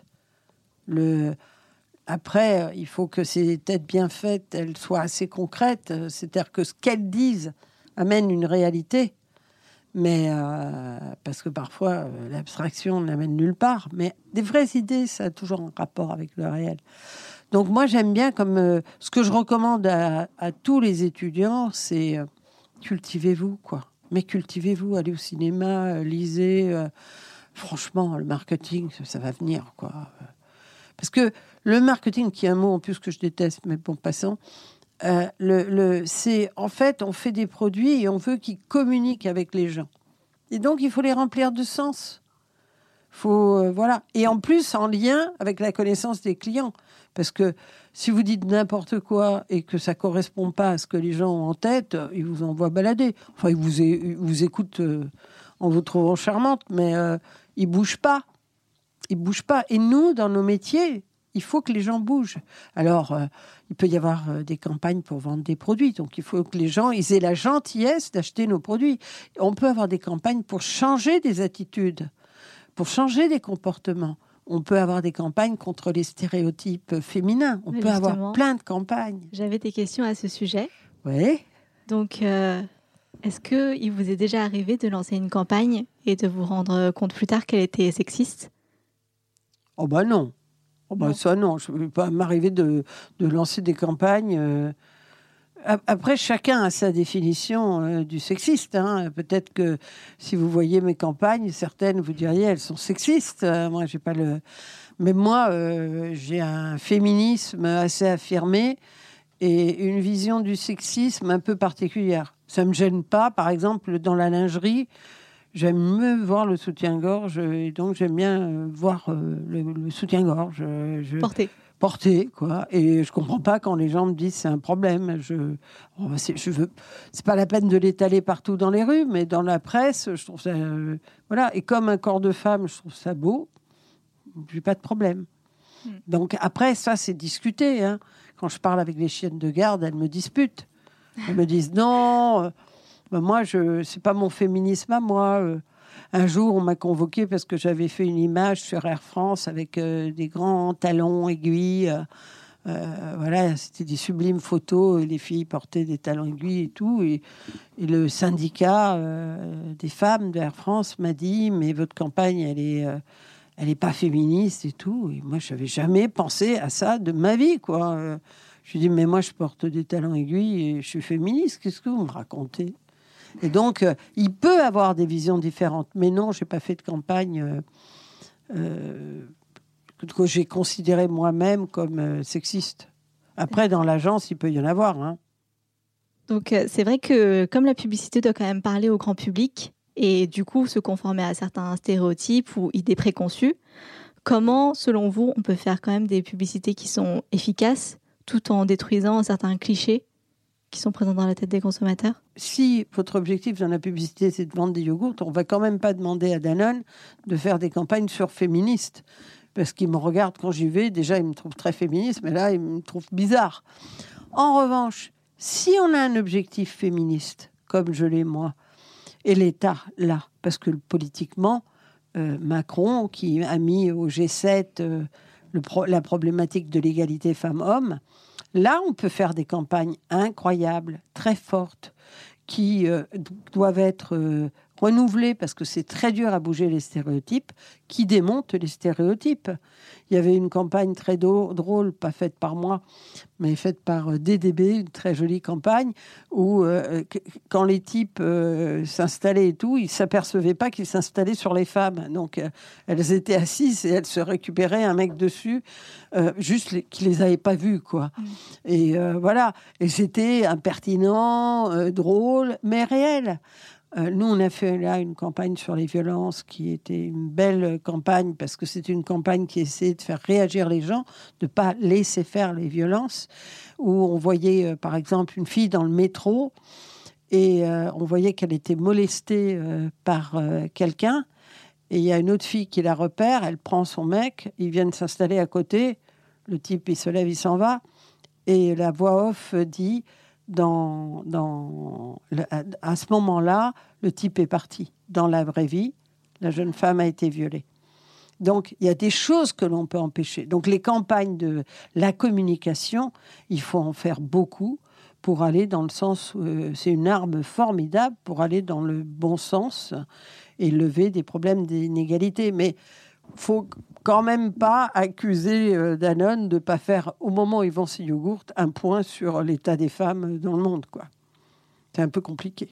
Le... Après, il faut que ces têtes bien faites, elles soient assez concrètes. C'est-à-dire que ce qu'elles disent amène une réalité. Mais euh, parce que parfois, euh, l'abstraction n'amène nulle part. Mais des vraies idées, ça a toujours un rapport avec le réel. Donc moi, j'aime bien, comme euh, ce que je recommande à, à tous les étudiants, c'est euh, cultivez-vous, quoi. Mais cultivez-vous, allez au cinéma, euh, lisez. Euh, franchement, le marketing, ça, ça va venir, quoi. Parce que le marketing, qui est un mot en plus que je déteste, mais bon, passons, euh, le, le, c'est en fait, on fait des produits et on veut qu'ils communiquent avec les gens. Et donc, il faut les remplir de sens. Faut, euh, voilà. Et en plus, en lien avec la connaissance des clients. Parce que si vous dites n'importe quoi et que ça ne correspond pas à ce que les gens ont en tête, ils vous envoient balader. Enfin, ils vous, é- ils vous écoutent euh, en vous trouvant charmante, mais euh, ils ne bougent pas. Ils ne bougent pas. Et nous, dans nos métiers, il faut que les gens bougent. Alors, euh, il peut y avoir euh, des campagnes pour vendre des produits. Donc, il faut que les gens ils aient la gentillesse d'acheter nos produits. On peut avoir des campagnes pour changer des attitudes, pour changer des comportements. On peut avoir des campagnes contre les stéréotypes féminins. On Mais peut justement, avoir plein de campagnes. J'avais des questions à ce sujet. Oui. Donc, euh, est-ce qu'il vous est déjà arrivé de lancer une campagne et de vous rendre compte plus tard qu'elle était sexiste? Oh ben non. Oh ben Non. ça non. Je ne vais pas m'arriver de, de lancer des campagnes... Euh... Après, chacun a sa définition euh, du sexiste. Hein. Peut-être que si vous voyez mes campagnes, certaines vous diriez elles sont sexistes. Euh, moi, j'ai pas le. Mais moi, euh, j'ai un féminisme assez affirmé et une vision du sexisme un peu particulière. Ça me gêne pas. Par exemple, dans la lingerie, j'aime mieux voir le soutien-gorge et donc j'aime bien euh, voir euh, le, le soutien-gorge. Je... Porté. Porté, quoi. Et je comprends pas quand les gens me disent c'est un problème. Je, oh, c'est, je veux, c'est pas la peine de l'étaler partout dans les rues, mais dans la presse, je trouve ça, euh, voilà. Et comme un corps de femme, je trouve ça beau. J'ai pas de problème. Mm. Donc après, ça c'est discuté. Hein. Quand je parle avec les chiennes de garde, elles me disputent. Elles me disent non, euh, ben moi je, c'est pas mon féminisme à moi. Euh. un jour, on m'a convoqué parce que j'avais fait une image sur Air France avec euh, des grands talons aiguilles. Euh, euh, voilà, c'était des sublimes photos. Et les filles portaient des talons aiguilles et tout. Et, et le syndicat euh, des femmes d'Air France m'a dit, mais votre campagne, elle est... Euh, elle n'est pas féministe et tout. Et moi, je n'avais jamais pensé à ça de ma vie, quoi. Euh, je lui ai dit, mais moi, je porte des talons aiguilles et je suis féministe. Qu'est-ce que vous me racontez? Et donc, euh, il peut avoir des visions différentes. Mais non, je n'ai pas fait de campagne euh, euh, que j'ai considérée moi-même comme euh, sexiste. Après, dans l'agence, il peut y en avoir. Hein. Donc, euh, c'est vrai que comme la publicité doit quand même parler au grand public, et du coup se conformer à certains stéréotypes ou idées préconçues, comment, selon vous, on peut faire quand même des publicités qui sont efficaces tout en détruisant certains clichés qui sont présents dans la tête des consommateurs? Si votre objectif dans la publicité, c'est de vendre des yogourts, on ne va quand même pas demander à Danone de faire des campagnes sur féministes. Parce qu'ils me regardent quand j'y vais. Déjà, ils me trouvent très féministe, mais là, ils me trouvent bizarre. En revanche, si on a un objectif féministe, comme je l'ai moi, et l'État, là, parce que politiquement, euh, Macron, qui a mis au G sept euh, le pro- la problématique de l'égalité femmes-hommes, là, on peut faire des campagnes incroyables, très fortes, qui euh, doivent être euh, renouvelées, parce que c'est très dur à bouger les stéréotypes, qui démontent les stéréotypes. Il y avait une campagne très do- drôle, pas faite par moi, mais faite par euh, D D B, une très jolie campagne, où euh, qu- quand les types euh, s'installaient et tout, ils ne s'apercevaient pas qu'ils s'installaient sur les femmes. Donc, euh, elles étaient assises et elles se récupéraient un mec dessus, euh, juste les, qui ne les avait pas vues, quoi. Mmh. Et euh, voilà. Et c'était impertinent, euh, drôle, mais réel. Euh, nous, on a fait là une campagne sur les violences qui était une belle campagne parce que c'est une campagne qui essayait de faire réagir les gens, de ne pas laisser faire les violences, où on voyait euh, par exemple une fille dans le métro et euh, on voyait qu'elle était molestée euh, par euh, quelqu'un et il y a une autre fille qui la repère, elle prend son mec, ils viennent s'installer à côté, le type il se lève, il s'en va et la voix off dit... Dans, dans, à ce moment-là, le type est parti. Dans la vraie vie, la jeune femme a été violée. Donc, il y a des choses que l'on peut empêcher. Donc, les campagnes de la communication, il faut en faire beaucoup pour aller dans le sens... Euh, c'est une arme formidable pour aller dans le bon sens et lever des problèmes d'inégalité. Mais il faut quand même pas accuser euh, Danone de ne pas faire, au moment où ils vendent ces yogourts, un point sur l'état des femmes dans le monde, quoi. C'est un peu compliqué.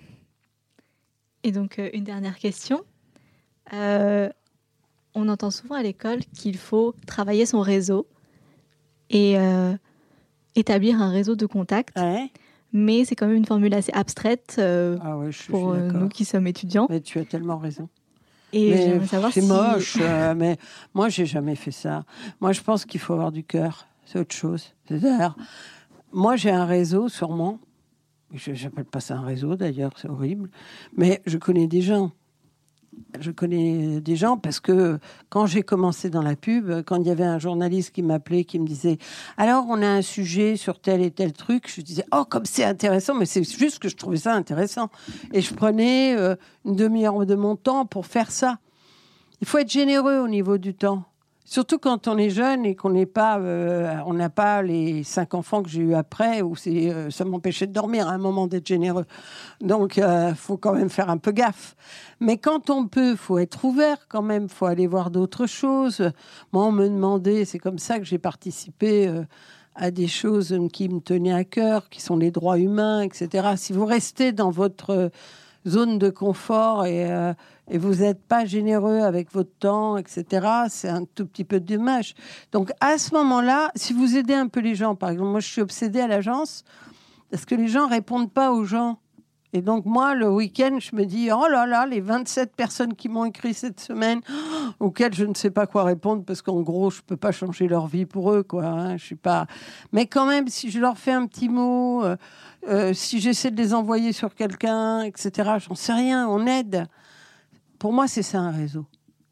Et donc, euh, une dernière question. Euh, on entend souvent à l'école qu'il faut travailler son réseau et euh, établir un réseau de contacts. Ouais. Mais c'est quand même une formule assez abstraite euh, ah ouais, je, pour je suis euh, nous qui sommes étudiants. Mais tu as tellement raison. Et mais j'aimerais savoir c'est si... moche, euh, mais moi, j'ai jamais fait ça. Moi, je pense qu'il faut avoir du cœur. C'est autre chose. C'est-à-dire, moi, j'ai un réseau, sûrement. Je n'appelle pas ça un réseau, d'ailleurs, c'est horrible. Mais je connais des gens. Je connais des gens parce que quand j'ai commencé dans la pub, quand il y avait un journaliste qui m'appelait, qui me disait « Alors, on a un sujet sur tel et tel truc », je disais « Oh, comme c'est intéressant !» Mais c'est juste que je trouvais ça intéressant. Et je prenais euh, une demi-heure de mon temps pour faire ça. Il faut être généreux au niveau du temps. Surtout quand on est jeune et qu'on n'est pas, euh, on n'a pas les cinq enfants que j'ai eu après, où c'est, euh, ça m'empêchait de dormir à un moment d'être généreux. Donc, il euh, faut quand même faire un peu gaffe. Mais quand on peut, faut être ouvert quand même. Faut aller voir d'autres choses. Moi, on me demandait, c'est comme ça que j'ai participé euh, à des choses qui me tenaient à cœur, qui sont les droits humains, et cetera. Si vous restez dans votre zone de confort et euh, et vous n'êtes pas généreux avec votre temps, et cetera, c'est un tout petit peu dommage. Donc, à ce moment-là, si vous aidez un peu les gens, par exemple, moi, je suis obsédée à l'agence parce que les gens ne répondent pas aux gens. Et donc, moi, le week-end, je me dis, oh là là, les vingt-sept personnes qui m'ont écrit cette semaine, oh, auxquelles je ne sais pas quoi répondre parce qu'en gros, je ne peux pas changer leur vie pour eux, quoi. Hein, je suis pas... Mais quand même, si je leur fais un petit mot, euh, euh, si j'essaie de les envoyer sur quelqu'un, et cetera, j'en sais rien, on aide. Pour moi, c'est ça un réseau.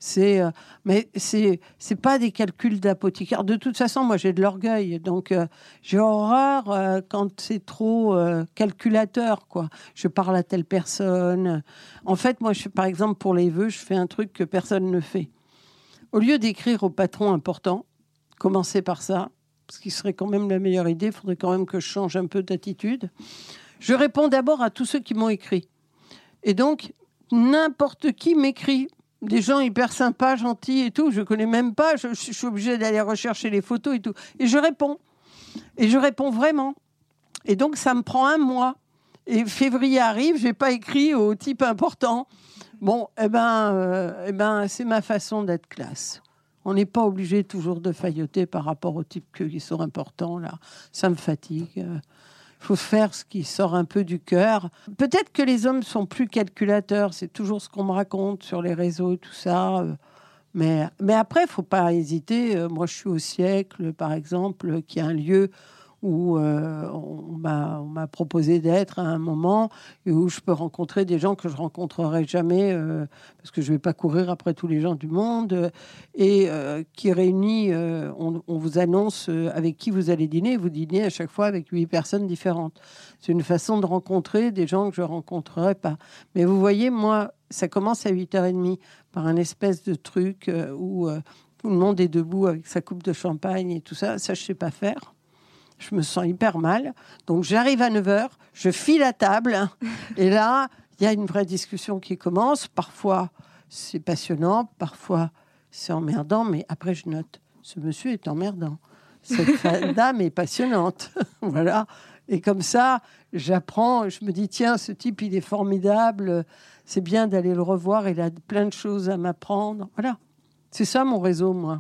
C'est, euh, mais c'est, c'est pas des calculs d'apothicaire. De toute façon, moi, j'ai de l'orgueil. Donc, euh, j'ai horreur euh, quand c'est trop euh, calculateur, quoi. Je parle à telle personne. En fait, moi, je, par exemple, pour les vœux, je fais un truc que personne ne fait. Au lieu d'écrire au patron important, commencer par ça, ce qui serait quand même la meilleure idée, il faudrait quand même que je change un peu d'attitude. Je réponds d'abord à tous ceux qui m'ont écrit. Et donc, n'importe qui m'écrit. Des gens hyper sympas, gentils et tout, je ne connais même pas, je, je suis obligée d'aller rechercher les photos et tout. Et je réponds. Et je réponds vraiment. Et donc, ça me prend un mois. Et février arrive, je n'ai pas écrit au type important. Bon, eh ben, euh, eh ben, c'est ma façon d'être classe. On n'est pas obligé toujours de failloter par rapport aux types qui sont importants, là. Ça me fatigue. Il faut faire ce qui sort un peu du cœur. Peut-être que les hommes sont plus calculateurs. C'est toujours ce qu'on me raconte sur les réseaux et tout ça. Mais, mais après, il ne faut pas hésiter. Moi, je suis au Siècle, par exemple, qui est un lieu où euh, on, m'a, on m'a proposé d'être à un moment et où je peux rencontrer des gens que je ne rencontrerai jamais euh, parce que je ne vais pas courir après tous les gens du monde et euh, qui réunit, euh, on, on vous annonce avec qui vous allez dîner. Vous dînez à chaque fois avec huit personnes différentes. C'est une façon de rencontrer des gens que je ne rencontrerai pas. Mais vous voyez, moi, ça commence à huit heures trente par un espèce de truc où euh, tout le monde est debout avec sa coupe de champagne et tout ça. Ça, je ne sais pas faire. Je me sens hyper mal. Donc, j'arrive à neuf heures, je file à table. Et là, il y a une vraie discussion qui commence. Parfois, c'est passionnant. Parfois, c'est emmerdant. Mais après, je note, ce monsieur est emmerdant. Cette dame est passionnante. Voilà. Et comme ça, j'apprends. Je me dis, tiens, ce type, il est formidable. C'est bien d'aller le revoir. Il a plein de choses à m'apprendre. Voilà. C'est ça, mon réseau, moi.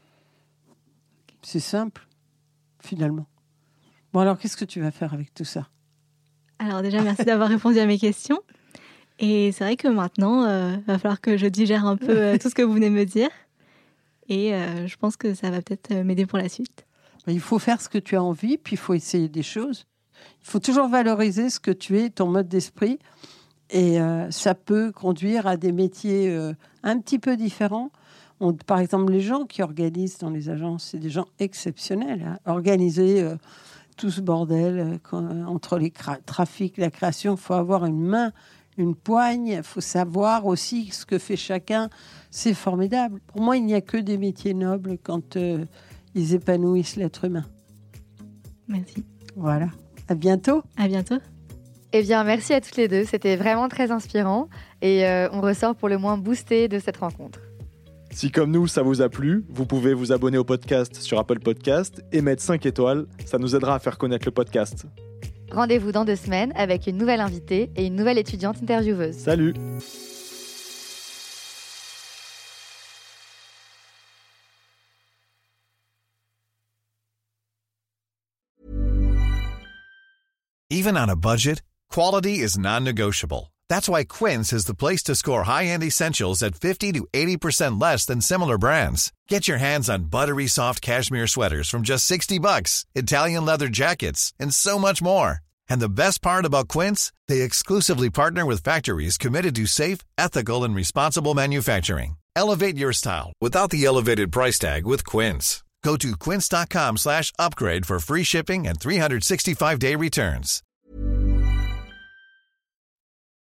C'est simple, finalement. Bon, alors, qu'est-ce que tu vas faire avec tout ça ? Alors déjà, merci d'avoir répondu à mes questions. Et c'est vrai que maintenant, il euh, va falloir que je digère un peu euh, tout ce que vous venez de me dire. Et euh, je pense que ça va peut-être m'aider pour la suite. Il faut faire ce que tu as envie, puis il faut essayer des choses. Il faut toujours valoriser ce que tu es, ton mode d'esprit. Et euh, ça peut conduire à des métiers euh, un petit peu différents. On, par exemple, les gens qui organisent dans les agences, c'est des gens exceptionnels. Hein. Organiser... Euh, tout ce bordel euh, entre les cra- trafics, la création, il faut avoir une main, une poigne, il faut savoir aussi ce que fait chacun. C'est formidable. Pour moi, il n'y a que des métiers nobles quand euh, ils épanouissent l'être humain. Merci. Voilà. À bientôt. À bientôt. Eh bien, merci à toutes les deux. C'était vraiment très inspirant et euh, on ressort pour le moins boosté de cette rencontre. Si comme nous, ça vous a plu, vous pouvez vous abonner au podcast sur Apple Podcast et mettre cinq étoiles. Ça nous aidera à faire connaître le podcast. Rendez-vous dans deux semaines avec une nouvelle invitée et une nouvelle étudiante intervieweuse. Salut! Even on a budget, quality is non-negotiable. That's why Quince is the place to score high-end essentials at fifty to eighty percent less than similar brands. Get your hands on buttery soft cashmere sweaters from just sixty bucks, Italian leather jackets, and so much more. And the best part about Quince, they exclusively partner with factories committed to safe, ethical, and responsible manufacturing. Elevate your style without the elevated price tag with Quince. Go to quince.com slash upgrade for free shipping and three sixty-five day returns.